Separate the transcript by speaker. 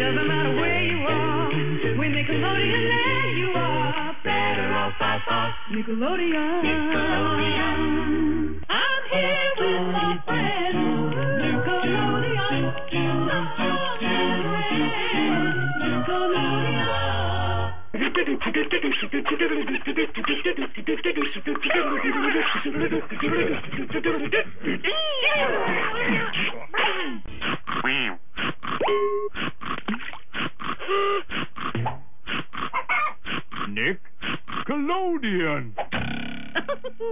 Speaker 1: doesn't matter where you are. With Nickelodeon, there you are. Better off by far. Nickelodeon. Nickelodeon. I'm here with my friends. Nickelodeon.
Speaker 2: Nickelodeon.